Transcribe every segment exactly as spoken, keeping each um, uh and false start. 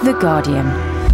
The Guardian.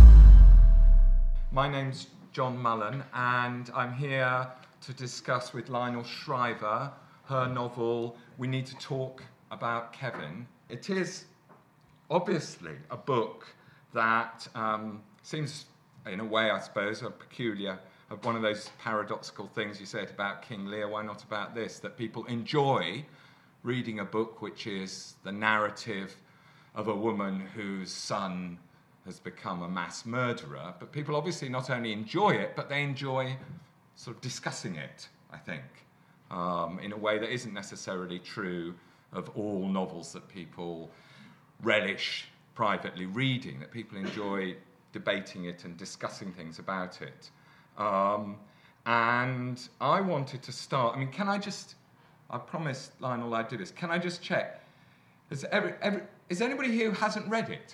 My name's John Mullen, and I'm here to discuss with Lionel Shriver her novel, We Need to Talk About Kevin. It is obviously a book that um, seems, in a way, I suppose, a peculiar, of one of those paradoxical things you said about King Lear, why not about this, that people enjoy reading a book which is the narrative of a woman whose son has become a mass murderer, but people obviously not only enjoy it, but they enjoy sort of discussing it, I think, um, in a way that isn't necessarily true of all novels that people relish privately reading, that people enjoy debating it and discussing things about it. Um, and I wanted to start, I mean, can I just, I promised Lionel I'd do this, can I just check, is, every, every, is anybody here who hasn't read it?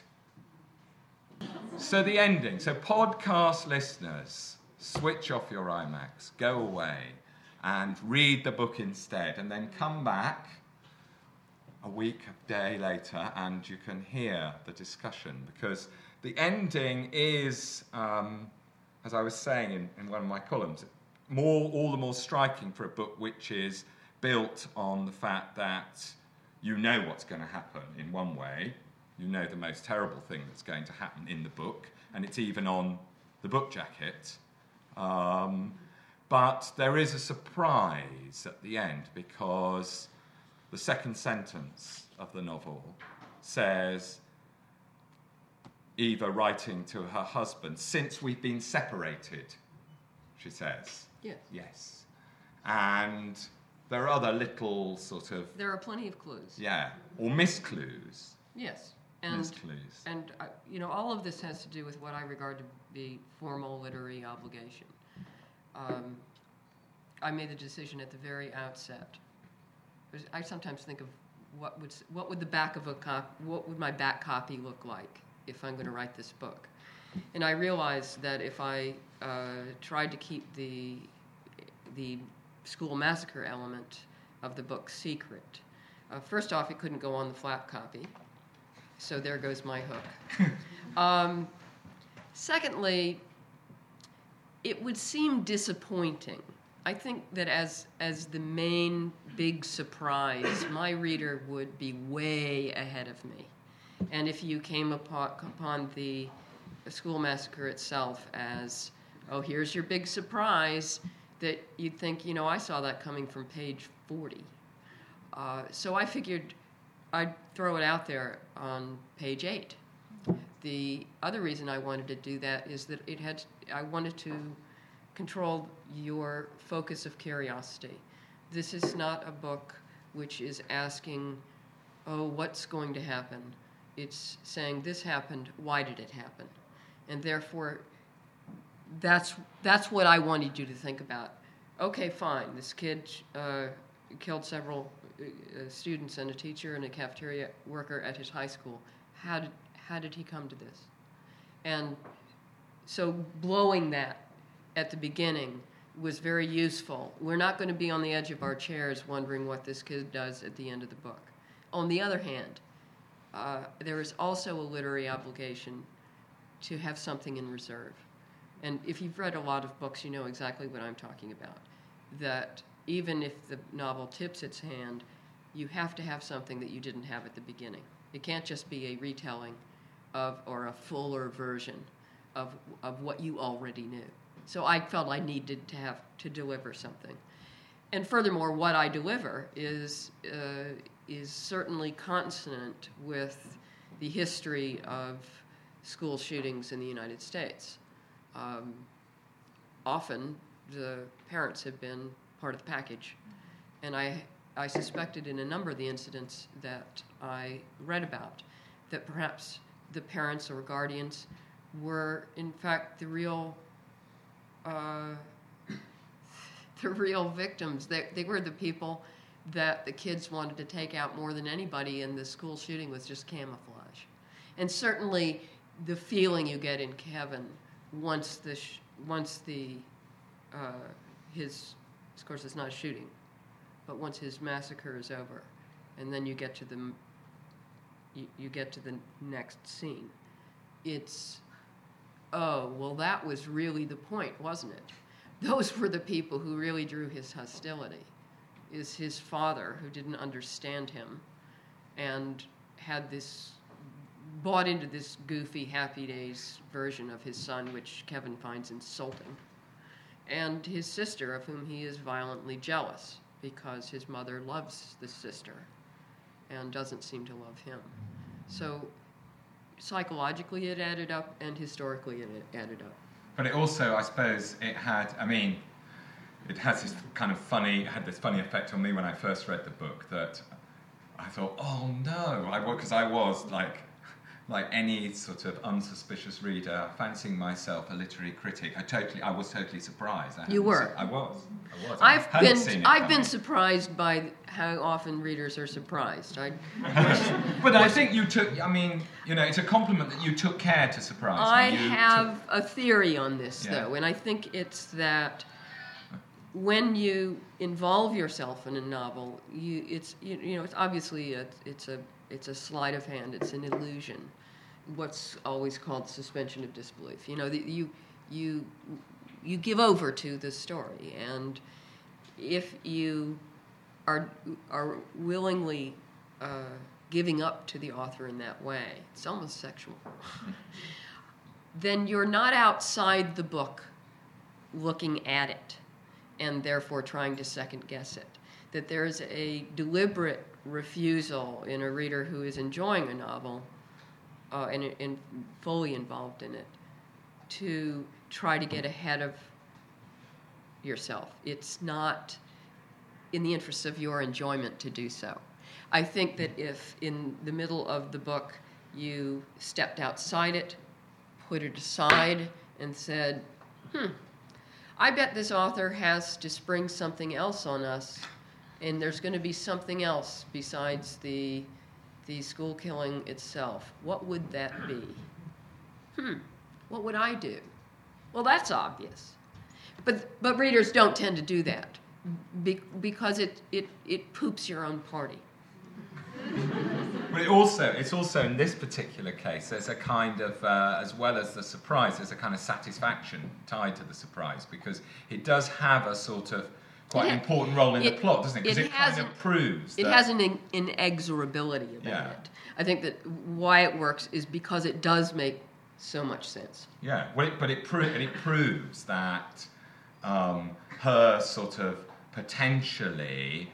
So the ending, so podcast listeners, switch off your IMAX, go away and read the book instead, and then come back a week, a day later, and you can hear the discussion, because the ending is, um, as I was saying in, in one of my columns, more, all the more striking for a book which is built on the fact that you know what's going to happen in one way. You know the most terrible thing that's going to happen in the book, and it's even on the book jacket. Um, but there is a surprise at the end, because the second sentence of the novel says, Eva writing to her husband, since we've been separated, she says. Yes. Yes. And there are other little sort of... There are plenty of clues. Yeah, or misclues. Yes. And, misclues. and uh, you know, all of this has to do with what I regard to be formal literary obligation. Um, I made the decision at the very outset. I sometimes think of what would what would the back of a cop, what would my back copy look like if I'm going to write this book, and I realized that if I uh, tried to keep the the school massacre element of the book secret, uh, first off, it couldn't go on the flap copy. So there goes my hook. um, secondly, it would seem disappointing. I think that as as the main big surprise, my reader would be way ahead of me. And if you came upon, upon the school massacre itself as, oh, here's your big surprise, that you'd think, you know, I saw that coming from page forty. Uh, so I figured I'd throw it out there on page eight. The other reason I wanted to do that is that it had, I wanted to control your focus of curiosity. This is not a book which is asking, oh, what's going to happen? It's saying, this happened, why did it happen? And therefore, that's that's what I wanted you to think about. Okay, fine, this kid uh, killed several uh, students and a teacher and a cafeteria worker at his high school. How did how did he come to this? And so blowing that at the beginning was very useful. We're not going to be on the edge of our chairs wondering what this kid does at the end of the book. On the other hand, uh, there is also a literary obligation to have something in reserve. And if you've read a lot of books, you know exactly what I'm talking about. That even if the novel tips its hand, you have to have something that you didn't have at the beginning. It can't just be a retelling of or a fuller version of of what you already knew. So I felt I needed to have to deliver something. And furthermore, what I deliver is uh, is certainly consonant with the history of school shootings in the United States. Um, often, the parents have been part of the package. And I, I suspected in a number of the incidents that I read about that perhaps the parents or guardians were, in fact, the real uh, the real victims. They, they were the people that the kids wanted to take out more than anybody, and the school shooting was just camouflage. And certainly, the feeling you get in Kevin once the sh- once the uh, his of course it's not a shooting, but once his massacre is over, and then you get to the you, you get to the next scene, it's, oh, well, that was really the point, wasn't it? Those were the people who really drew his hostility, is his father, who didn't understand him and had this, bought into this goofy Happy Days version of his son, which Kevin finds insulting, and his sister, of whom he is violently jealous because his mother loves the sister and doesn't seem to love him. So psychologically it added up, and historically it added up. But it also, I suppose, it had, I mean, it has this kind of funny, it had this funny effect on me when I first read the book that I thought, oh no, I because I was like, like any sort of unsuspicious reader, fancying myself a literary critic. I totally, I was totally surprised. I You were. Se- I was. I was. I've I been, I've been surprised by how often readers are surprised. I, but I think you took, I mean, you know, it's a compliment that you took care to surprise I me. You have took, a theory on this, Yeah. though, and I think it's that when you involve yourself in a novel, you, it's you, you know, it's obviously a, it's a it's a sleight of hand, it's an illusion, what's always called suspension of disbelief. You know, the, you you you give over to the story, and if you are are willingly uh, giving up to the author in that way, it's almost sexual. Then you're not outside the book looking at it and therefore trying to second guess it. That there's a deliberate refusal in a reader who is enjoying a novel uh, and, and fully involved in it to try to get ahead of yourself. It's not in the interest of your enjoyment to do so. I think that if in the middle of the book you stepped outside it, put it aside, and said, hmm, I bet this author has to spring something else on us, and there's going to be something else besides the the school killing itself. What would that be? Hmm, what would I do? Well, that's obvious. But but readers don't tend to do that be, because it, it, it poops your own party. But it also, it's also in this particular case, there's a kind of, uh, as well as the surprise, there's a kind of satisfaction tied to the surprise, because it does have a sort of quite It ha- important role in it- the plot, doesn't it? Because it it, kind has of an- proves It that... has an in, inexorability about Yeah. it. I think that why it works is because it does make so much sense. Yeah, well, it, but it, pro- and it proves that um, her sort of potentially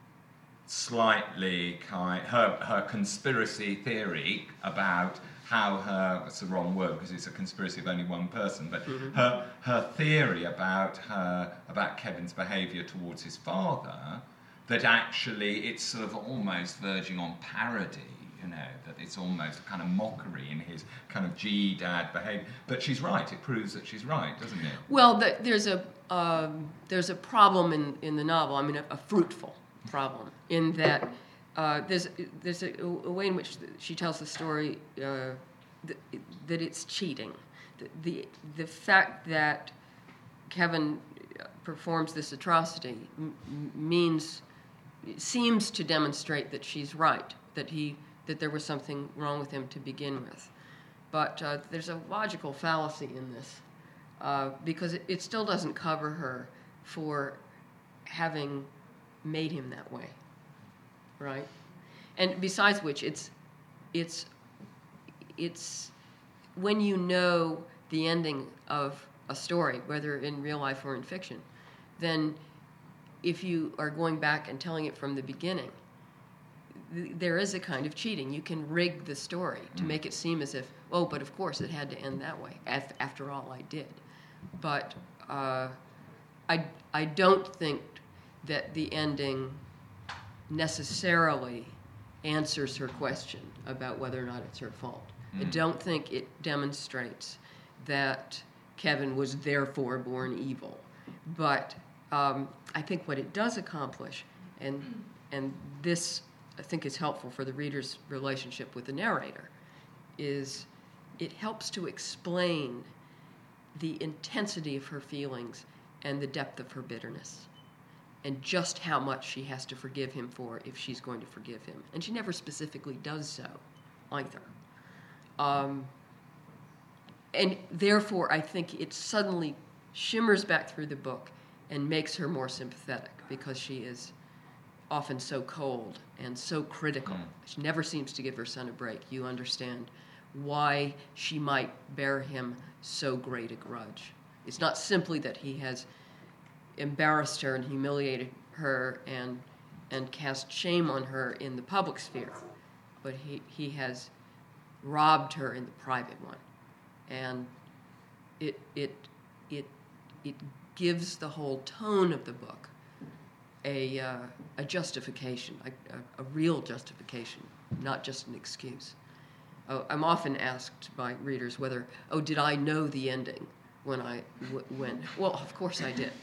slightly kind her her conspiracy theory about how her, it's the wrong word because it's a conspiracy of only one person, but mm-hmm. her her theory about her about Kevin's behaviour towards his father, that actually it's sort of almost verging on parody, you know, that it's almost a kind of mockery in his kind of G-dad behaviour. But she's right, it proves that she's right, doesn't it? Well, the, there's a um, there's a problem in, in the novel, I mean a, a fruitful problem, in that uh, there's there's a, a way in which she tells the story uh, that, that it's cheating. The, the the fact that Kevin performs this atrocity m- means seems to demonstrate that she's right, that he that there was something wrong with him to begin with. But uh, there's a logical fallacy in this uh, because it, it still doesn't cover her for having made him that way, right? And besides which, it's it's it's when you know the ending of a story, whether in real life or in fiction, then if you are going back and telling it from the beginning, th- there is a kind of cheating. You can rig the story to make it seem as if, oh, but of course it had to end that way. Af- after all, I did. But uh, I I don't think that the ending necessarily answers her question about whether or not it's her fault. Mm. I don't think it demonstrates that Kevin was therefore born evil. But um, I think what it does accomplish, and and this I think is helpful for the reader's relationship with the narrator, is it helps to explain the intensity of her feelings and the depth of her bitterness, and just how much she has to forgive him for if she's going to forgive him. And she never specifically does so, either. Um, and therefore I think it suddenly shimmers back through the book and makes her more sympathetic, because she is often so cold and so critical. Mm. She never seems to give her son a break. You understand why she might bear him so great a grudge. It's not simply that he has embarrassed her and humiliated her and and cast shame on her in the public sphere, but he, he has robbed her in the private one. And it it it it gives the whole tone of the book a uh, a justification, a, a, a real justification, not just an excuse. Oh, I'm often asked by readers whether, oh, did I know the ending when I w- went? Well, of course I did.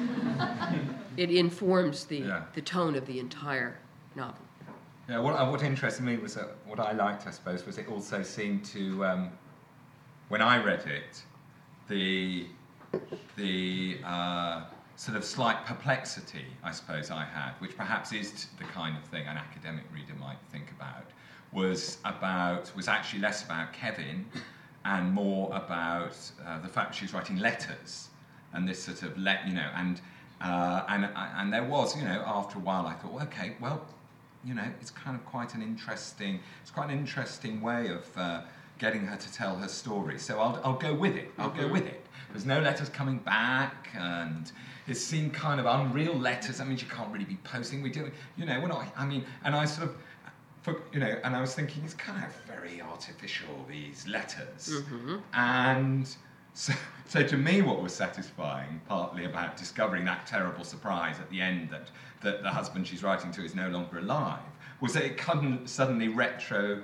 It informs the yeah. the tone of the entire novel. Yeah, what, what interested me was that what I liked, I suppose, was it also seemed to, um, when I read it, the the uh, sort of slight perplexity, I suppose, I had, which perhaps is the kind of thing an academic reader might think about, was about was actually less about Kevin and more about uh, the fact she's writing letters and this sort of let you know and uh, and and there was, you know, after a while I thought, well, okay, well, you know, it's kind of quite an interesting it's quite an interesting way of uh, getting her to tell her story. So I'll I'll go with it. I'll mm-hmm. go with it. There's no letters coming back, and it seemed kind of unreal letters. I mean, she can't really be posting. We do, you know, we're not. I mean, and I sort of. For, you know, and I was thinking, it's kind of very artificial, these letters. Mm-hmm. And so, so to me, what was satisfying, partly about discovering that terrible surprise at the end that, that the husband she's writing to is no longer alive, was that it couldn't suddenly retroactively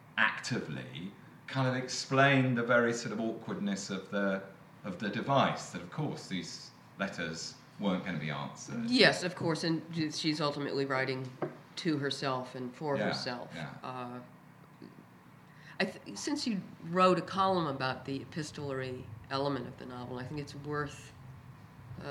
kind of explain the very sort of awkwardness of the of the device, that of course these letters weren't going to be answered. Yes, of course, and she's ultimately writing to herself and for yeah, herself. Yeah. Uh, I th- since you wrote a column about the epistolary element of the novel, I think it's worth uh,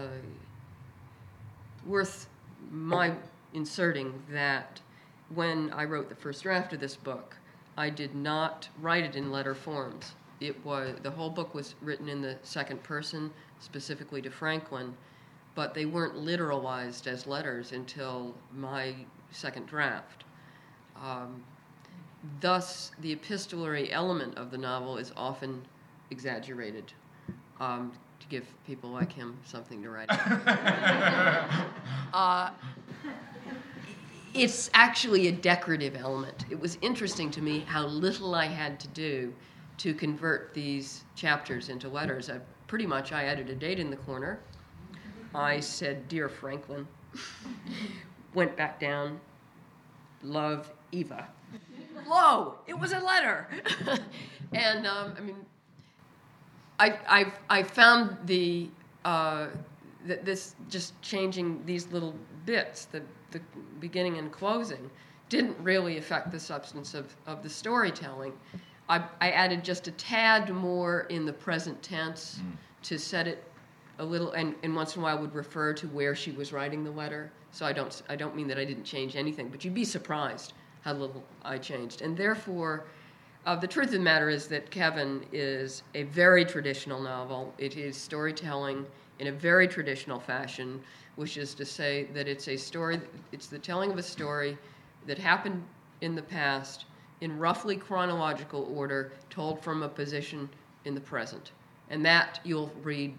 worth my inserting that when I wrote the first draft of this book, I did not write it in letter forms. It was the whole book was written in the second person, specifically to Franklin, but they weren't literalized as letters until my second draft. Um, thus, the epistolary element of the novel is often exaggerated um, to give people like him something to write about. uh, it's actually a decorative element. It was interesting to me how little I had to do to convert these chapters into letters. I, pretty much I added a date in the corner. I said, "Dear Franklin," went back down, "Love, Eva." Lo, it was a letter. And, um, I mean, I, I, I found the, uh, that this just changing these little bits, the, the beginning and closing, didn't really affect the substance of, of the storytelling. I, I added just a tad more in the present tense mm. to set it a little, and, and once in a while would refer to where she was writing the letter. So I don't I don't mean that I didn't change anything, but you'd be surprised how little I changed. And therefore, uh, the truth of the matter is that Kevin is a very traditional novel. It is storytelling in a very traditional fashion, which is to say that it's a story, it's the telling of a story that happened in the past in roughly chronological order, told from a position in the present. And that you'll read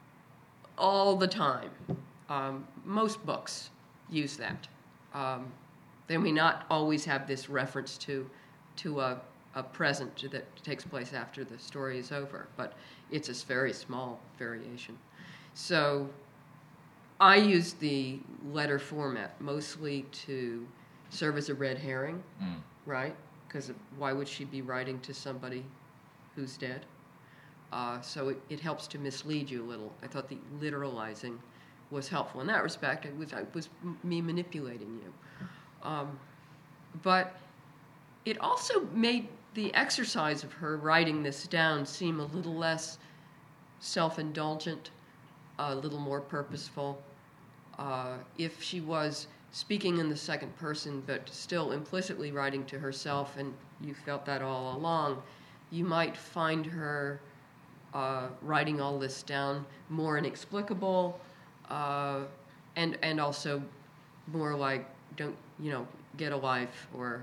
all the time. Um, most books use that. Um, they may not always have this reference to to a, a present that takes place after the story is over, but it's a very small variation. So I use the letter format mostly to serve as a red herring, mm. right? Because why would she be writing to somebody who's dead? Uh, so it, it helps to mislead you a little. I thought the literalizing was helpful in that respect. It was, it was me manipulating you. Um, but it also made the exercise of her writing this down seem a little less self-indulgent, a little more purposeful. Uh, if she was speaking in the second person but still implicitly writing to herself, and you felt that all along, you might find her uh, writing all this down more inexplicable, uh, and and also more like, don't, you know, get a life, or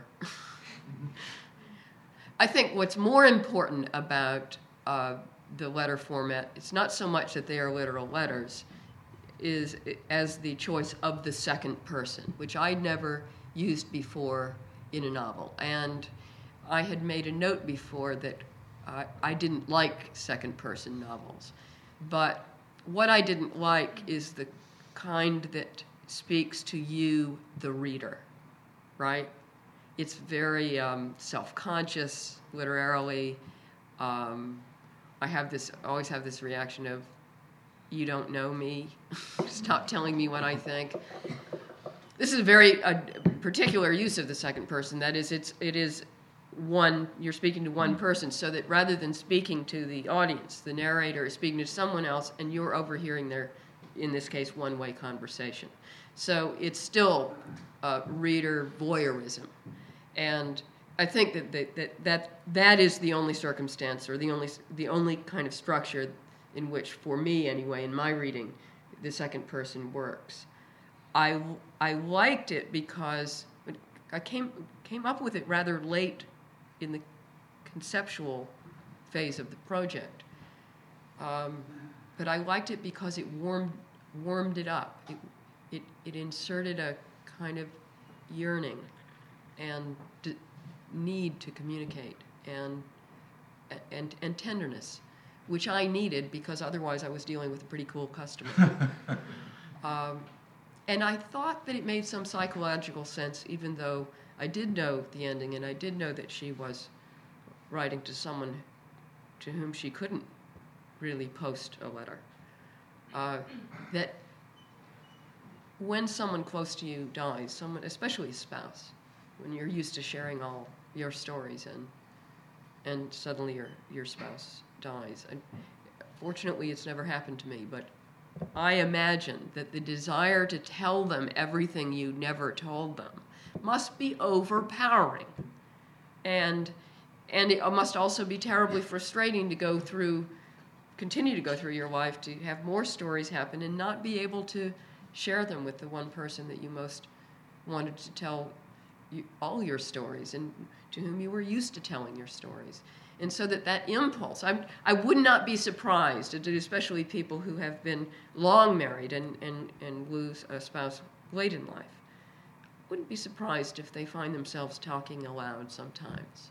I think what's more important about uh, the letter format, it's not so much that they are literal letters, is as the choice of the second person, which I'd never used before in a novel. And I had made a note before that uh, I didn't like second person novels. But what I didn't like is the kind that speaks to you, the reader, right? It's very um, self-conscious, literarily. Um, I have this, always have this reaction of, you don't know me, stop telling me what I think. This is a very a particular use of the second person. That is, it's, it is one, you're speaking to one person, so that rather than speaking to the audience, the narrator is speaking to someone else, and you're overhearing their, in this case, one-way conversation. So it's still uh, reader voyeurism. And I think that that, that that that is the only circumstance, or the only the only kind of structure in which, for me anyway, in my reading, the second person works. I, I liked it because I came came up with it rather late in the conceptual phase of the project. Um, but I liked it because it warmed warmed it up. It, it it inserted a kind of yearning and d- need to communicate, and and and tenderness, which I needed because otherwise I was dealing with a pretty cool customer. um, and I thought that it made some psychological sense, even though I did know the ending, and I did know that she was writing to someone to whom she couldn't really post a letter. Uh, that when someone close to you dies, someone, especially a spouse, when you're used to sharing all your stories, and and suddenly your your spouse dies. And fortunately, it's never happened to me, but I imagine that the desire to tell them everything you never told them must be overpowering, and and it must also be terribly frustrating to go through, continue to go through your life, to have more stories happen and not be able to share them with the one person that you most wanted to tell you, all your stories, and to whom you were used to telling your stories. And so that that impulse, I'm, I would not be surprised, especially people who have been long married and, and, and lose a spouse late in life, wouldn't be surprised if they find themselves talking aloud sometimes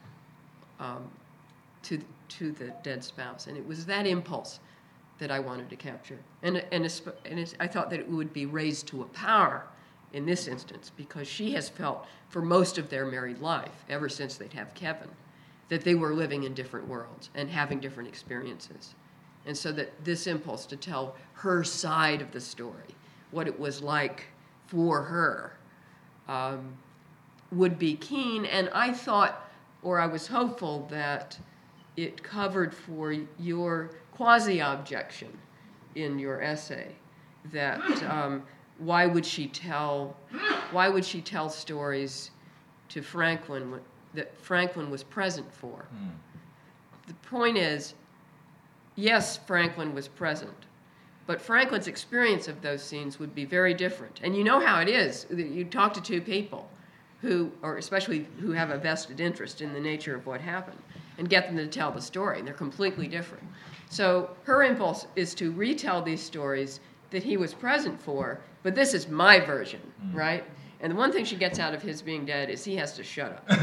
um, to, to the dead spouse. And it was that impulse that I wanted to capture. And, and, and it's, I thought that it would be raised to a power in this instance, because she has felt for most of their married life, ever since they'd have Kevin, that they were living in different worlds and having different experiences. And so that this impulse to tell her side of the story, what it was like for her, um, would be keen. And I thought, or I was hopeful, that it covered for your quasi-objection in your essay, that um, why would she tell, why would she tell stories to Franklin that Franklin was present for? Mm. The point is, yes, Franklin was present, but Franklin's experience of those scenes would be very different. And you know how it is. You talk to two people who, or especially who have a vested interest in the nature of what happened, and get them to tell the story. They're completely different. So her impulse is to retell these stories that he was present for, but this is my version, mm. right? And the one thing she gets out of his being dead is he has to shut up.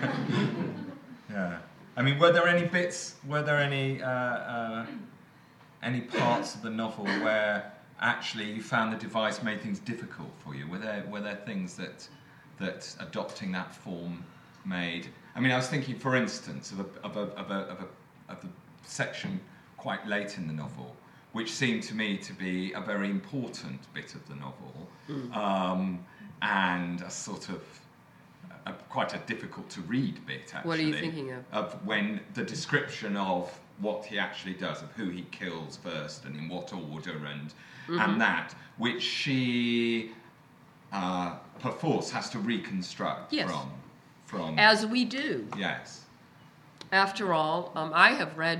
Yeah. I mean, were there any bits, were there any uh, uh, any parts of the novel where actually you found the device made things difficult for you? Were there were there things that that adopting that form made? I mean, I was thinking, for instance, of a of a of a of a, of a section quite late in the novel, which seemed to me to be a very important bit of the novel, mm. um, and a sort of a, quite a difficult to read bit, actually. What are you thinking of? Of when the description of what he actually does, of who he kills first and in what order, and mm-hmm. and that, which she uh, perforce has to reconstruct yes. from, from... As we do. Yes. After all, um, I have read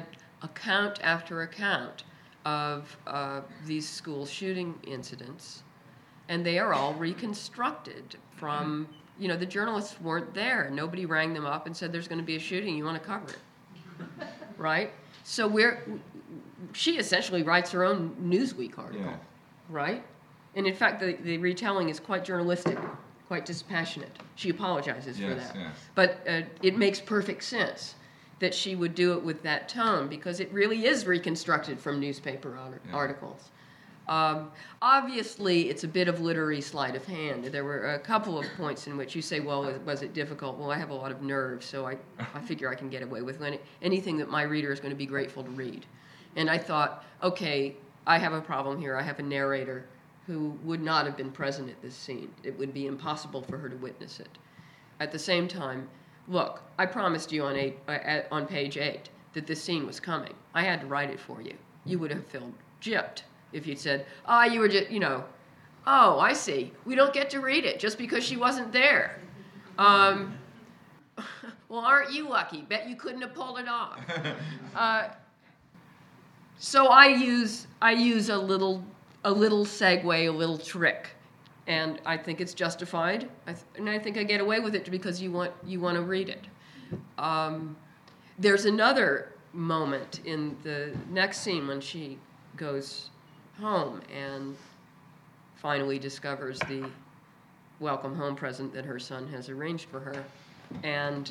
account after account of uh, these school shooting incidents, and they are all reconstructed from, you know, the journalists weren't there. Nobody rang them up and said, there's going to be a shooting, you want to cover it, right? So we're, she essentially writes her own Newsweek article, yeah. right? And in fact, the, the retelling is quite journalistic, quite dispassionate. She apologizes yes, for that. Yes. But uh, it makes perfect sense that she would do it with that tone, because it really is reconstructed from newspaper art- yeah. articles. Um, obviously, it's a bit of literary sleight of hand. There were a couple of points in which you say, well, was it difficult? Well, I have a lot of nerves, so I, I figure I can get away with any, anything that my reader is going to be grateful to read. And I thought, okay, I have a problem here. I have a narrator who would not have been present at this scene. It would be impossible for her to witness it. At the same time, look, I promised you on eight, uh, on page eight that this scene was coming. I had to write it for you. You would have felt gypped if you'd said, ah, oh, you were just, you know, oh, I see. We don't get to read it just because she wasn't there. Um, well, aren't you lucky? Bet you couldn't have pulled it off. Uh, so I use I use a little a little segue, a little trick. And I think it's justified, I th- and I think I get away with it because you want you want to read it. Um, there's another moment in the next scene when she goes home and finally discovers the welcome home present that her son has arranged for her. And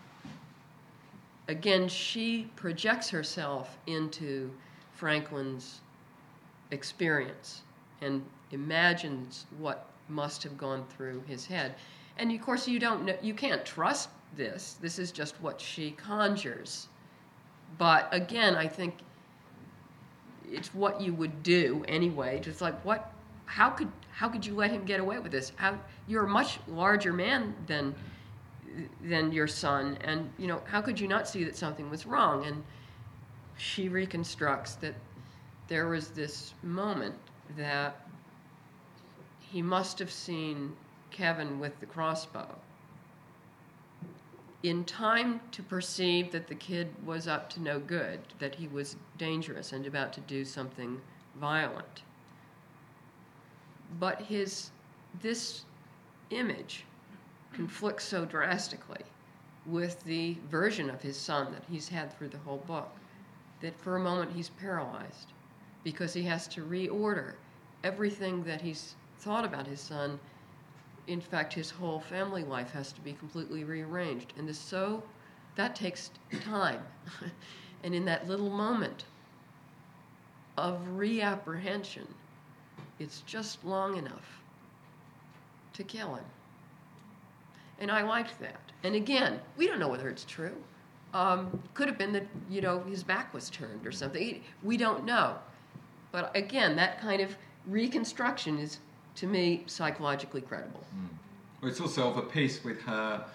again, she projects herself into Franklin's experience and imagines what must have gone through his head. And of course you don't know, you can't trust this. This is just what she conjures. But again, I think it's what you would do anyway. Just like what how could how could you let him get away with this? How you're a much larger man than than your son, and you know, how could you not see that something was wrong? And she reconstructs that there was this moment that he must have seen Kevin with the crossbow in time to perceive that the kid was up to no good, that he was dangerous and about to do something violent. But his this image conflicts so drastically with the version of his son that he's had through the whole book that for a moment he's paralyzed because he has to reorder everything that he's thought about his son. In fact, his whole family life has to be completely rearranged. And this, so that takes time. And in that little moment of reapprehension, it's just long enough to kill him. And I liked that. And again, we don't know whether it's true. Um, could have been that, you know, his back was turned or something. We don't know. But again, that kind of reconstruction is, to me, psychologically credible. Mm. Well, it's also of a piece with her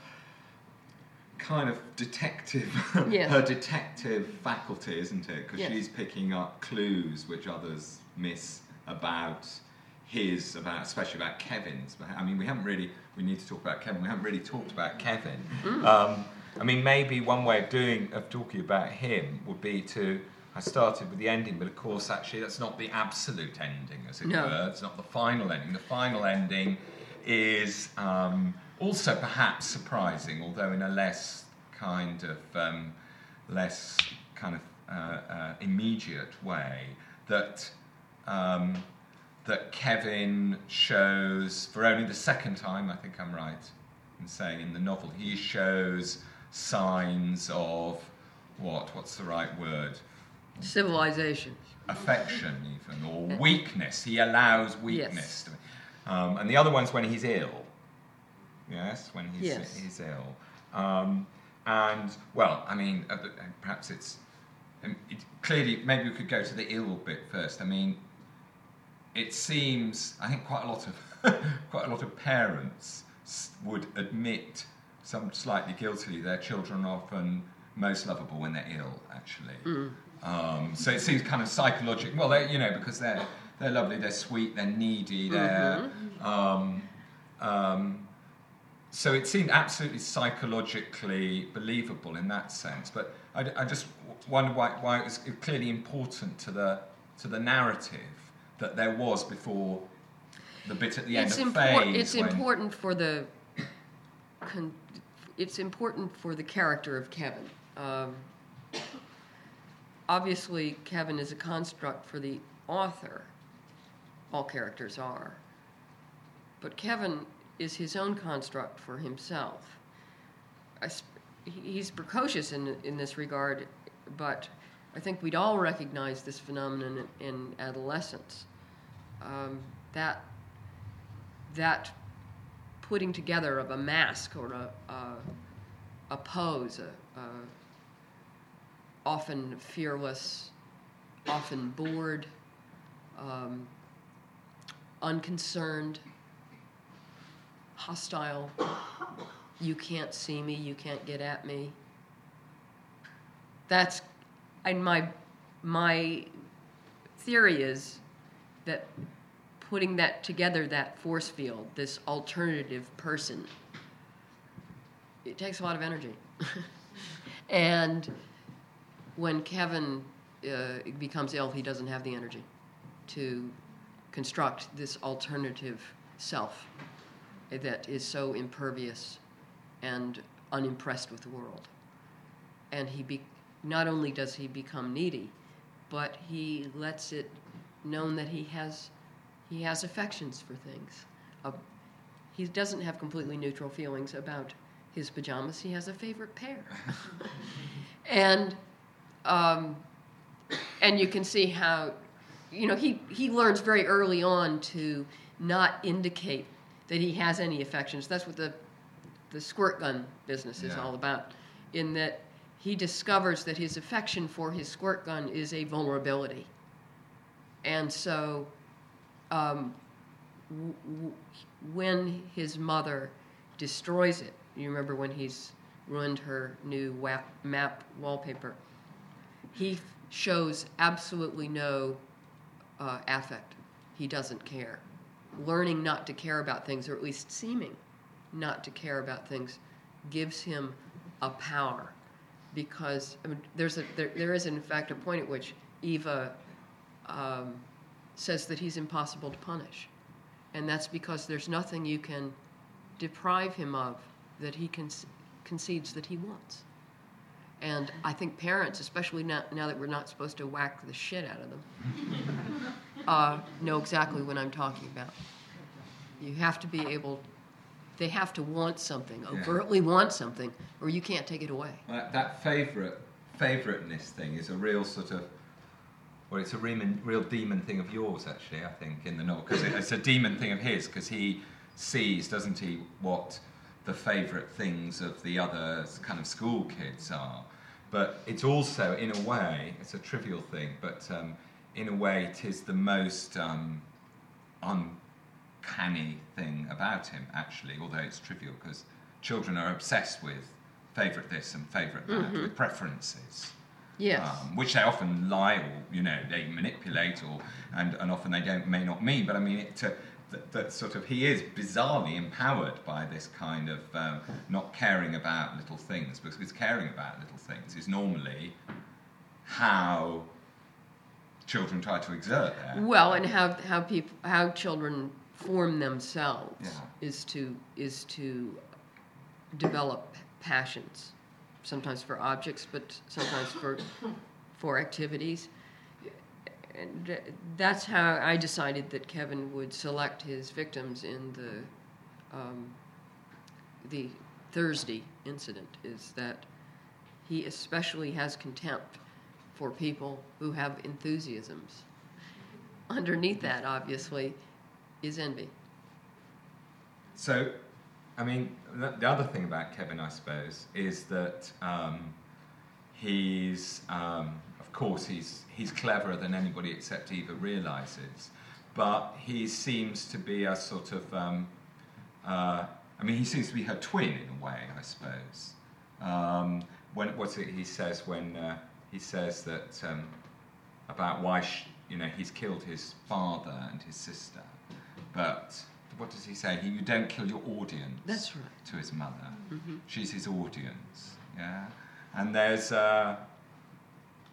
kind of detective, yes. her detective faculty, isn't it? Because yes. she's picking up clues which others miss about his, about especially about Kevin's. I mean, we haven't really, we need to talk about Kevin, we haven't really talked about Kevin. Mm. Um, I mean, maybe one way of doing, of talking about him would be to, I started with the ending, but of course, actually, that's not the absolute ending, as it no. were. It's not the final ending. The final ending is um, also perhaps surprising, although in a less kind of, um, less kind of uh, uh, immediate way, that um, that Kevin shows, for only the second time, I think I'm right in saying in the novel, he shows signs of what? What's the right word? Civilization. Affection, even, or weakness. He allows weakness. Yes. To, um, and the other one's when he's ill. Yes, when he's, yes. he's ill. Um, and, well, I mean, uh, perhaps it's... Um, it, clearly, maybe we could go to the ill bit first. I mean, it seems, I think quite a lot of quite a lot of parents would admit, some slightly guiltily, their children are often most lovable when they're ill, actually. Mm. Um, so it seems kind of psychological. Well, they, you know, because they're they're lovely, they're sweet, they're needy, they're. Mm-hmm. Um, um, so it seemed absolutely psychologically believable in that sense. But I, I just wondered why, why it was clearly important to the to the narrative that there was before the bit at the it's end of impor- phase. It's when important for the. Con- it's important for the character of Kevin. Um, obviously, Kevin is a construct for the author. All characters are. But Kevin is his own construct for himself. I sp- he's precocious in in this regard, but I think we'd all recognize this phenomenon in, in adolescence. Um, that that putting together of a mask or a a, a pose, a, a often fearless, often bored, um, unconcerned, hostile. You can't see me, you can't get at me. That's, and my my theory is that putting that together, that force field, this alternative person, it takes a lot of energy. And when Kevin uh, becomes ill, he doesn't have the energy to construct this alternative self that is so impervious and unimpressed with the world. And he be, not only does he become needy, but he lets it known that he has he has affections for things. Uh, he doesn't have completely neutral feelings about his pajamas. He has a favorite pair. and um, and you can see how, you know, he, he learns very early on to not indicate that he has any affections. That's what the the squirt gun business is Yeah. all about, in that he discovers that his affection for his squirt gun is a vulnerability. And so um, w- w- when his mother destroys it, you remember when he's ruined her new wap- map wallpaper, he f- shows absolutely no uh, affect. He doesn't care. Learning not to care about things, or at least seeming not to care about things, gives him a power. Because I mean, there's a, there, there is, in fact, a point at which Eva um, says that he's impossible to punish. And that's because there's nothing you can deprive him of that he con- concedes that he wants. And I think parents, especially now, now that we're not supposed to whack the shit out of them, uh, know exactly what I'm talking about. You have to be able, they have to want something, overtly Yeah. want something, or you can't take it away. That, that favourite, favouriteness thing is a real sort of, well, it's a real, real demon thing of yours, actually, I think, in the novel. Because it, it's a demon thing of his, because he sees, doesn't he, what the favourite things of the other kind of school kids are. But it's also, in a way, it's a trivial thing, but um, in a way it is the most um, uncanny thing about him, actually, although it's trivial, because children are obsessed with favourite this and favourite that, Mm-hmm. with preferences. Yes. Um, which they often lie, or you know, they manipulate, or and, and often they don't may not mean. But I mean, it, to, that, that sort of he is bizarrely empowered by this kind of um, not caring about little things, because caring about little things is normally how children try to exert their. Well, and how how people how children form themselves Yeah. is to is to develop passions, sometimes for objects, but sometimes for for activities. And that's how I decided that Kevin would select his victims in the um, the Thursday incident. Is that he especially has contempt for people who have enthusiasms. Underneath that, obviously, is envy. So, I mean, the the other thing about Kevin, I suppose, is that um, he's, um, of course, he's he's cleverer than anybody except Eva realizes, but he seems to be a sort of, um, uh, I mean, he seems to be her twin in a way, I suppose. Um, when what's it he says when uh, he says that um, about why sh- you know he's killed his father and his sister, but what does he say? He, you don't kill your audience. That's right. To his mother, Mm-hmm. she's his audience. Yeah, and there's uh,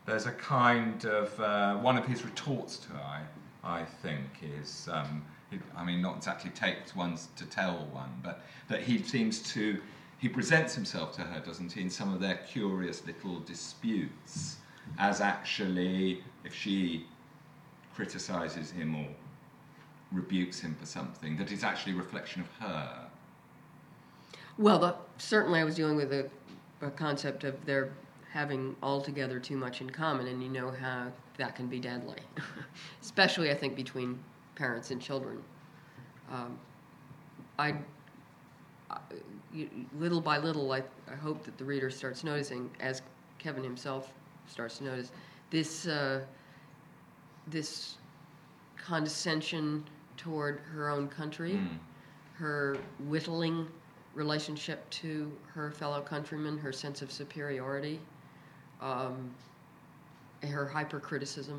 there's a kind of uh, one of his retorts to I, I think is, um, it, I mean, not exactly takes one to tell one, but that he seems to he presents himself to her, doesn't he, in some of their curious little disputes, as actually if she criticises him or rebukes him for something, that it's actually a reflection of her. Well, the, certainly I was dealing with a, a concept of their having altogether too much in common, and you know how that can be deadly, especially, I think, between parents and children. Um, I, I, little by little, I, I hope that the reader starts noticing, as Kevin himself starts to notice, this uh, this condescension toward her own country, mm. her whittling relationship to her fellow countrymen, her sense of superiority, um, her hypercriticism.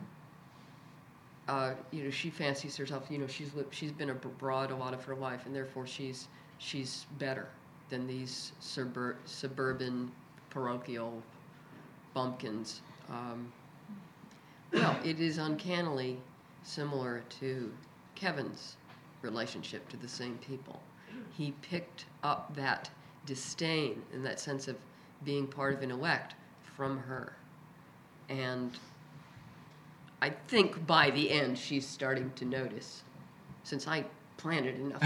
Uh, you know, she fancies herself. You know, she's li- she's been abroad a lot of her life, and therefore she's she's better than these suburb- suburban parochial bumpkins. Um, well, it is uncannily similar to Kevin's relationship to the same people. He picked up that disdain and that sense of being part of an elect from her. And I think by the end she's starting to notice, since I planted enough.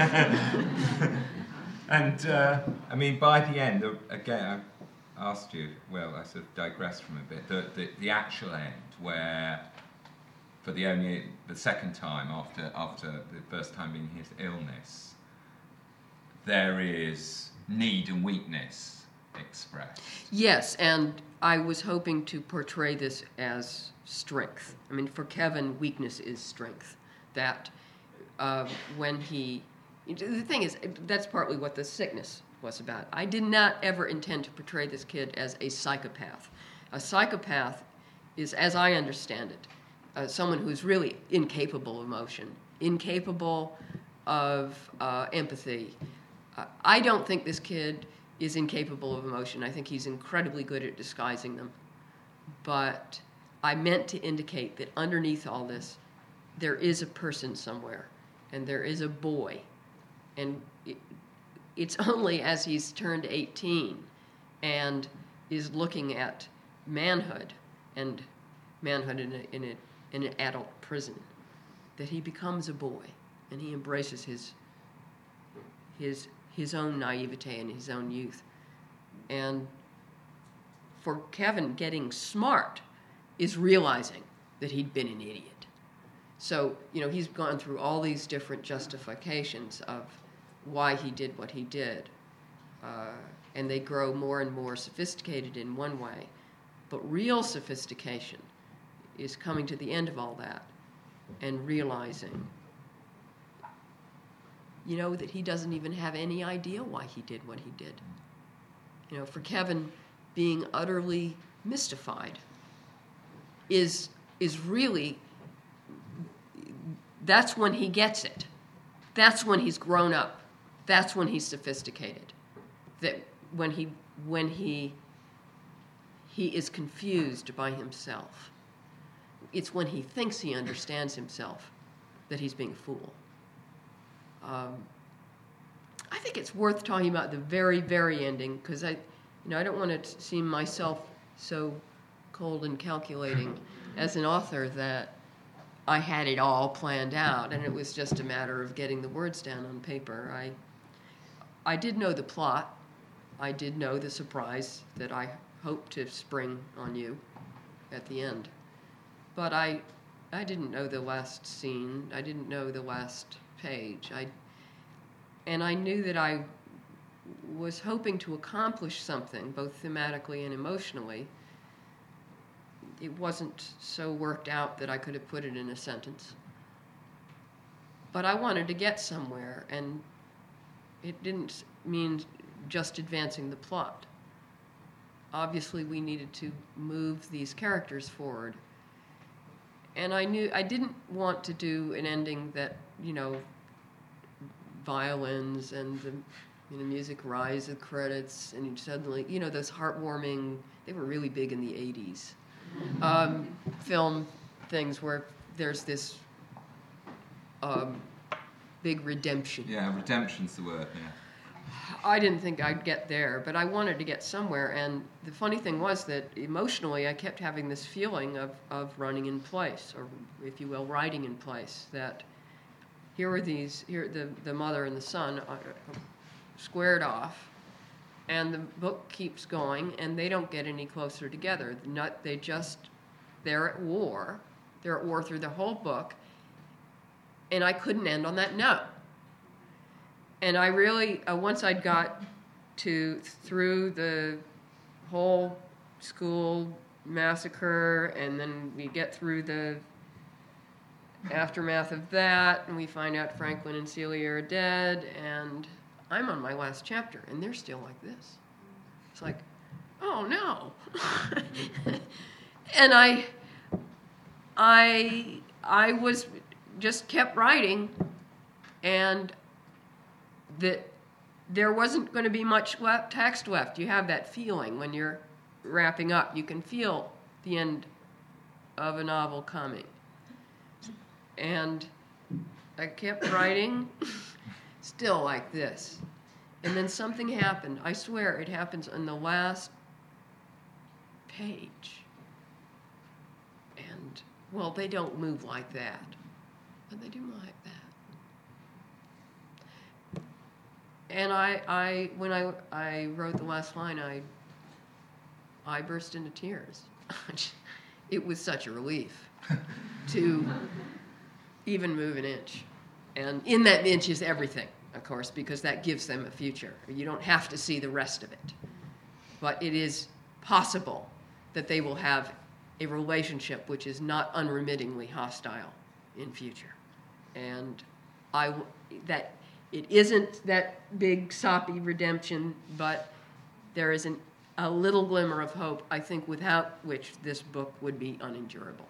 And, uh, I mean, by the end, again, I asked you, well, I sort of digressed from a bit, the, the, the actual end, where for the only, the second time after, after the first time being his illness, there is need and weakness expressed. Yes, and I was hoping to portray this as strength. I mean, for Kevin, weakness is strength. That uh, when he... The thing is, that's partly what the sickness was about. I did not ever intend to portray this kid as a psychopath. A psychopath is, as I understand it, uh, someone who's really incapable of emotion, incapable of uh, empathy. Uh, I don't think this kid is incapable of emotion. I think he's incredibly good at disguising them. But I meant to indicate that underneath all this, there is a person somewhere, and there is a boy. And it, it's only as he's turned eighteen and is looking at manhood and manhood in, a, in, a, in an adult prison that he becomes a boy, and he embraces his his his own naivete and his own youth. And for Kevin, getting smart is realizing that he'd been an idiot. So, you know, he's gone through all these different justifications of why he did what he did. Uh, and they grow more and more sophisticated in one way. But real sophistication is coming to the end of all that and realizing, you know, that he doesn't even have any idea why he did what he did. You know, for Kevin, being utterly mystified is is really, that's when he gets it. That's when he's grown up. That's when he's sophisticated. That when he when he he is confused by himself. It's when he thinks he understands himself that he's being a fool. Um, I think it's worth talking about the very, very ending, because I, you know, I don't want to seem myself so cold and calculating as an author that I had it all planned out and it was just a matter of getting the words down on paper. I, I did know the plot. I did know the surprise that I hoped to spring on you at the end. But I, I didn't know the last scene. I didn't know the last page. I, and I knew that I was hoping to accomplish something, both thematically and emotionally. It wasn't so worked out that I could have put it in a sentence. But I wanted to get somewhere, and it didn't mean just advancing the plot. Obviously, we needed to move these characters forward. And I knew I didn't want to do an ending that, you know, violins and the You know, music rise the credits, and you suddenly, you know, those heartwarming, they were really big in the eighties, um, film things where there's this um, big redemption. Yeah, redemption's the word, yeah. I didn't think I'd get there, but I wanted to get somewhere, and the funny thing was that emotionally I kept having this feeling of, of running in place, or if you will, riding in place, that here were these, here the, the mother and the son are squared off, and the book keeps going, and they don't get any closer together. Not, they just, they're at war. They're at war through the whole book, and I couldn't end on that note. And I really, uh, once I'd got to through the whole school massacre, and then we get through the aftermath of that, and we find out Franklin and Celia are dead, and I'm on my last chapter, and they're still like this. It's like, oh no. And I, I, I was just kept writing, and that there wasn't going to be much left, text left. You have that feeling when you're wrapping up. You can feel the end of a novel coming. And I kept writing, still like this. And then something happened. I swear it happens on the last page. And, well, they don't move like that, but they do move like that. And I, I when I, I wrote the last line, I, I burst into tears. It was such a relief to even move an inch. And in that inch is everything, of course, because that gives them a future. You don't have to see the rest of it. But it is possible that they will have a relationship which is not unremittingly hostile in future. And I, that... It isn't that big, soppy redemption, but there is an, a little glimmer of hope, I think, without which this book would be unendurable.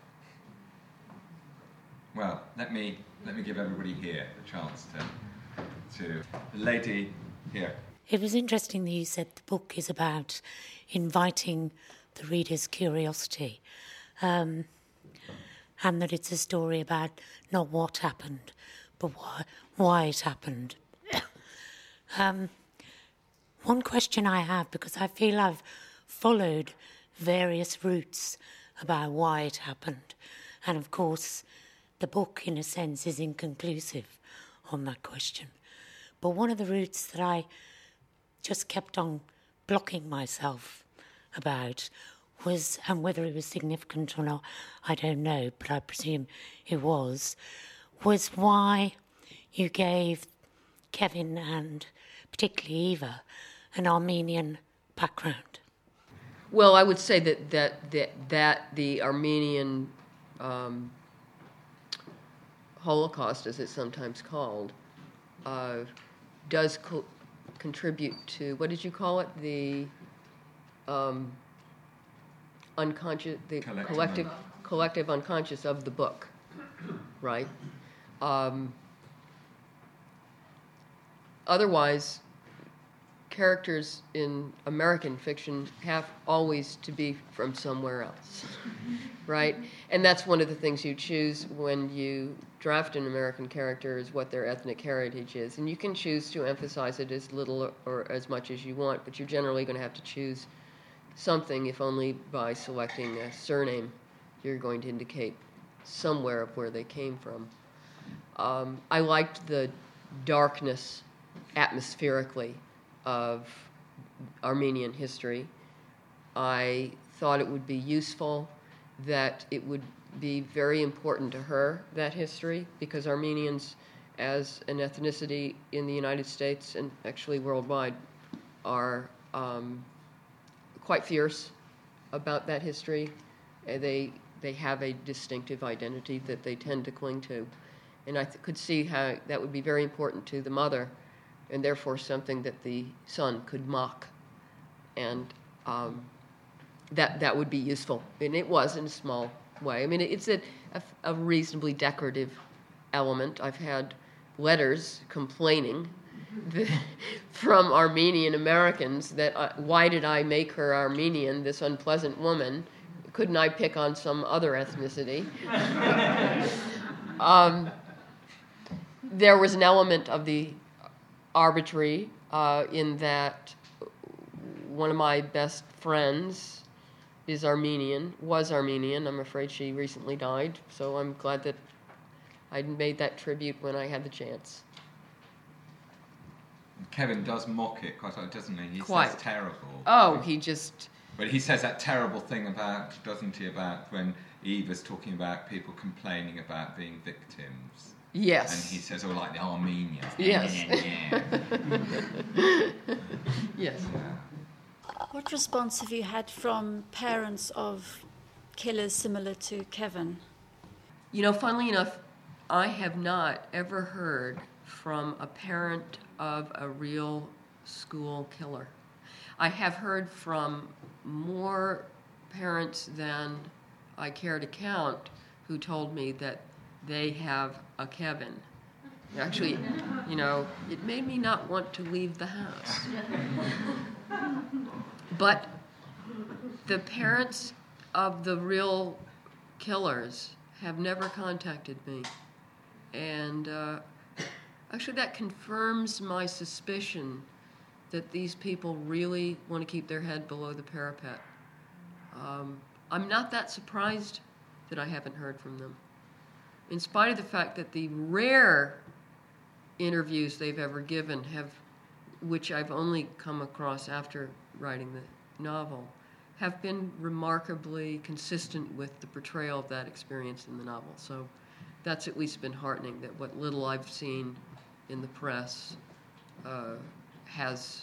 Well, let me let me give everybody here a chance to to the lady here. It was interesting that you said the book is about inviting the reader's curiosity, um, and that it's a story about not what happened, but why, why it happened. um, one question I have, because I feel I've followed various routes about why it happened, and of course the book, in a sense, is inconclusive on that question. But one of the routes that I just kept on blocking myself about was, and whether it was significant or not, I don't know, but I presume it was, was why you gave Kevin and particularly Eva an Armenian background. Well, I would say that that that, that the Armenian um, Holocaust, as it's sometimes called, uh, does co- contribute to, what did you call it? The um, unconscious, the collective, collective, collective unconscious of the book, right? Um, otherwise, characters in American fiction have always to be from somewhere else, right? And that's one of the things you choose when you draft an American character, is what their ethnic heritage is. And you can choose to emphasize it as little or, or as much as you want, but you're generally going to have to choose something, if only by selecting a surname, you're going to indicate somewhere of where they came from. Um, I liked the darkness atmospherically of Armenian history. I thought it would be useful, that it would be very important to her, that history, because Armenians as an ethnicity in the United States and actually worldwide are um, quite fierce about that history. And they they have a distinctive identity that they tend to cling to. And I th- could see how that would be very important to the mother, and therefore something that the son could mock. And um, that that would be useful. And it was in a small way. I mean, it's a, a, a reasonably decorative element. I've had letters complaining the, from Armenian Americans that uh, why did I make her Armenian, this unpleasant woman? Couldn't I pick on some other ethnicity? um, there was an element of the arbitrary uh, in that one of my best friends is Armenian, was Armenian. I'm afraid she recently died, so I'm glad that I made that tribute when I had the chance. Kevin does mock it quite a lot, doesn't he? He Quite. says terrible. Oh, he just... But he says that terrible thing about, doesn't he, about when Eva's talking about people complaining about being victims. Yes. And he says, oh, like the Armenians. Yes. Yes. Yeah. What response have you had from parents of killers similar to Kevin? You know, funnily enough, I have not ever heard from a parent of a real school killer. I have heard from more parents than I care to count who told me that they have a Kevin. Actually, you know, it made me not want to leave the house. But the parents of the real killers have never contacted me. And uh, actually that confirms my suspicion that these people really want to keep their head below the parapet. Um, I'm not that surprised that I haven't heard from them, in spite of the fact that the rare interviews they've ever given have, which I've only come across after writing the novel, have been remarkably consistent with the portrayal of that experience in the novel. So that's at least been heartening, that what little I've seen in the press uh, has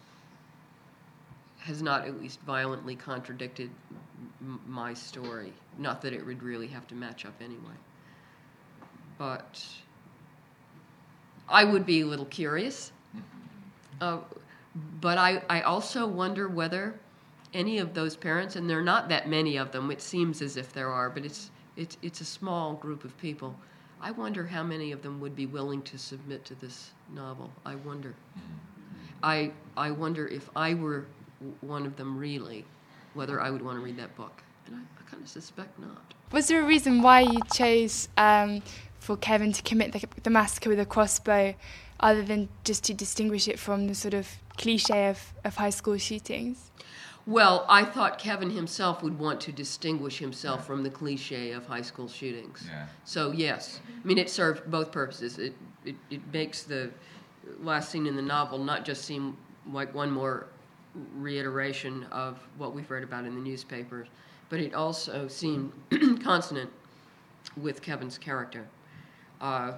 has not at least violently contradicted m- my story. Not that it would really have to match up anyway. But I would be a little curious. Uh, but I, I also wonder whether any of those parents, and there are not that many of them, it seems as if there are, but it's it's it's a small group of people. I wonder how many of them would be willing to submit to this novel. I wonder. I I wonder if I were one of them really, whether I would want to read that book. And I, I kind of suspect not. Was there a reason why you chose um, for Kevin to commit the, the massacre with a crossbow, other than just to distinguish it from the sort of cliche of, of high school shootings? Well, I thought Kevin himself would want to distinguish himself from the cliche of high school shootings. Yeah. So, yes. I mean, it served both purposes. It, it it makes the last scene in the novel not just seem like one more reiteration of what we've read about in the newspapers, but it also seemed consonant with Kevin's character. Uh,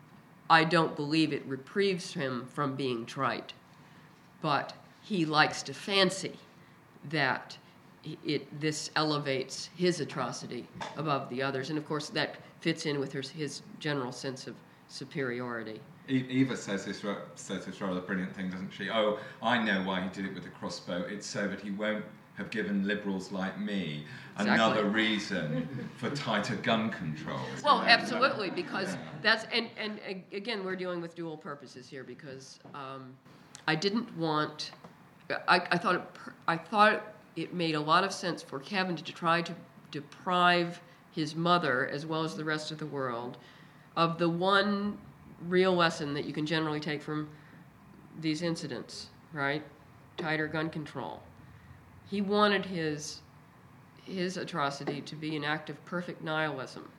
I don't believe it reprieves him from being trite, but he likes to fancy that it this elevates his atrocity above the others, and of course that fits in with his, his general sense of superiority. Eva says this says this rather brilliant thing, doesn't she? Oh, I know why he did it with a crossbow. It's so that he won't have given liberals like me Exactly. another reason for tighter gun controls. Well, absolutely, because that's and and again we're dealing with dual purposes here, because um, I didn't want. I, I thought it, I thought it made a lot of sense for Kevin to try to deprive his mother, as well as the rest of the world, of the one real lesson that you can generally take from these incidents, right? Tighter gun control. He wanted his his atrocity to be an act of perfect nihilism.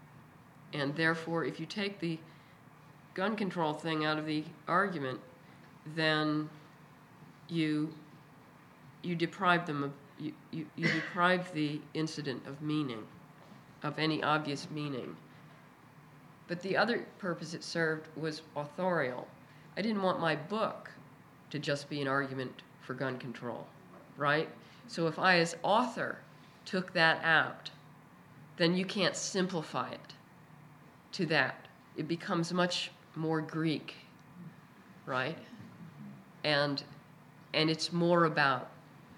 And therefore, if you take the gun control thing out of the argument, then you you deprive them of you, you, you deprive the incident of meaning, of any obvious meaning. But the other purpose it served was authorial. I didn't want my book to just be an argument for gun control, right? So if I, as author, took that out, then you can't simplify it to that. It becomes much more Greek, right? And and it's more about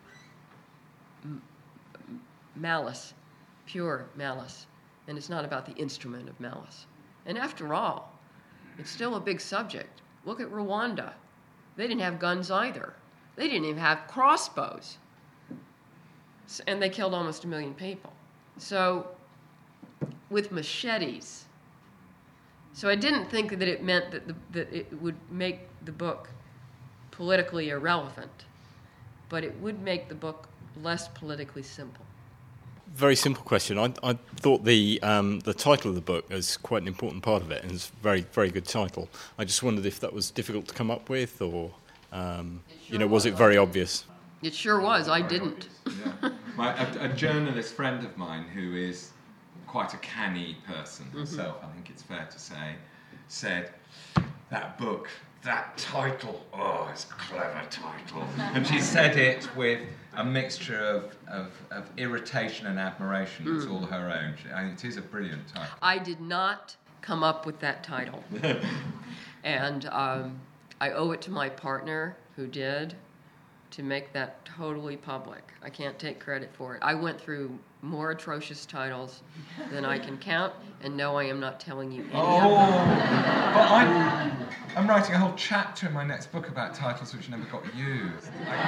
m- malice, pure malice, and it's not about the instrument of malice. And after all, it's still a big subject. Look at Rwanda. They didn't have guns either. They didn't even have crossbows. And they killed almost a million people. So, with machetes. So I didn't think that it meant that, the, that it would make the book politically irrelevant, but it would make the book less politically simple. Very simple question. I, I thought the um, the title of the book is quite an important part of it, and it's a very, very good title. I just wondered if that was difficult to come up with, or, um, sure you know, was it very obvious? It sure was. I didn't. Yeah. My, a, a journalist friend of mine who is quite a canny person herself, mm-hmm. I think it's fair to say, said, that book, that title, oh, it's a clever title. And she said it with a mixture of, of, of irritation and admiration. Mm. It's all her own. I mean, it is a brilliant title. I did not come up with that title. And um, I owe it to my partner, who did, to make that totally public. I can't take credit for it. I went through more atrocious titles than I can count, and no, I am not telling you any oh, of them. But I'm, I'm writing a whole chapter in my next book about titles which never got used.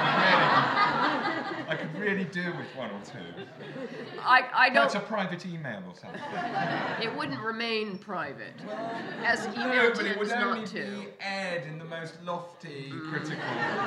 I could really, I could really do with one or two. I, I don't... That's a private email or something. It wouldn't remain private, as email No, but it tends would only not to. be aired in the most lofty, mm. critical...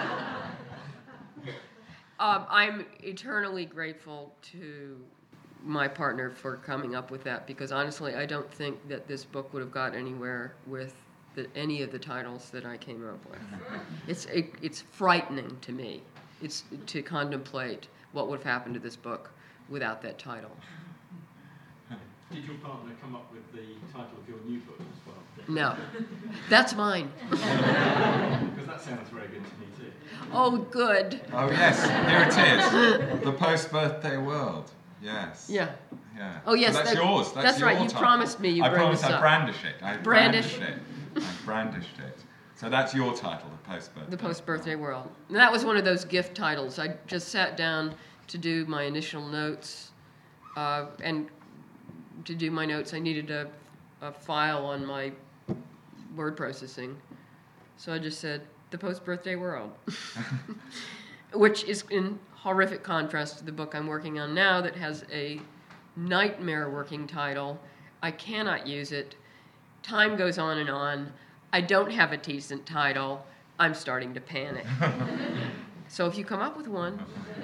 Um, I'm eternally grateful to my partner for coming up with that, because honestly, I don't think that this book would have got anywhere with the, any of the titles that I came up with. It's it, it's frightening to me. It's to contemplate what would have happened to this book without that title. Did your partner come up with the title of your new book as well? No, that's mine. Because that sounds very good to me too. Oh, good. Oh yes, here it is. The Post-Birthday World. Yes. Yeah. Yeah. Oh yes, so that's that, yours. That's, that's your right. You title. promised me you I bring promised this I up. brandish it. I Brandish. brandished it. I brandished it. So that's your title, the Post-Birthday. The Post-Birthday World. And that was one of those gift titles. I just sat down to do my initial notes, uh, and to do my notes, I needed a, a file on my word processing. So I just said, The Post-Birthday World, which is in horrific contrast to the book I'm working on now that has a nightmare working title. I cannot use it. Time goes on and on. I don't have a decent title. I'm starting to panic. So if you come up with one...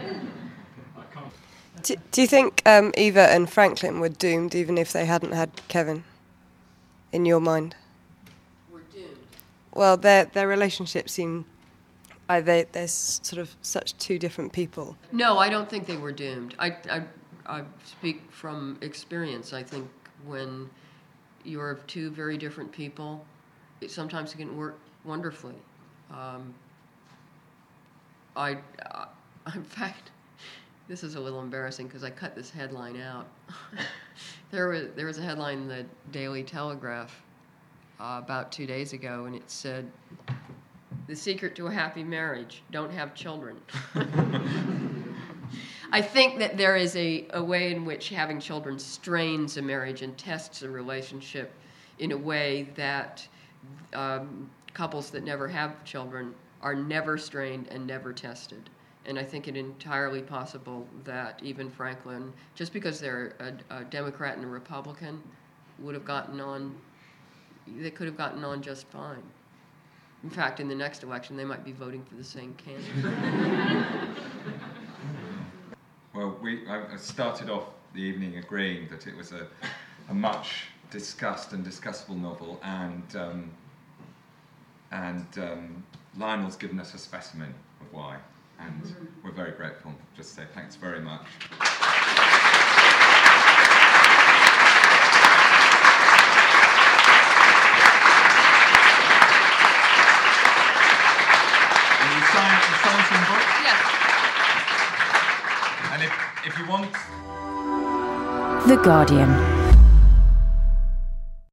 Do, do you think um, Eva and Franklin were doomed even if they hadn't had Kevin, in your mind? We're doomed. Well, their their relationship seemed... Uh, they, they're sort of such two different people. No, I don't think they were doomed. I, I, I speak from experience. I think when you're two very different people, it sometimes it can work wonderfully. Um, I, uh, in fact... This is a little embarrassing because I cut this headline out. there was there was a headline in the Daily Telegraph uh, about two days ago, and it said, "The secret to a happy marriage: don't have children." I think that there is a, a way in which having children strains a marriage and tests a relationship in a way that um, couples that never have children are never strained and never tested. And I think it entirely possible that even Franklin, just because they're a, a Democrat and a Republican, would have gotten on, they could have gotten on just fine. In fact, in the next election, they might be voting for the same candidate. Well, we I started off the evening agreeing that it was a, a much discussed and discussable novel, and um, and um, Lionel's given us a specimen of why. And we're very grateful. Just say thanks very much. And you sign, you sign some books? Yes. And if, if you want... The Guardian.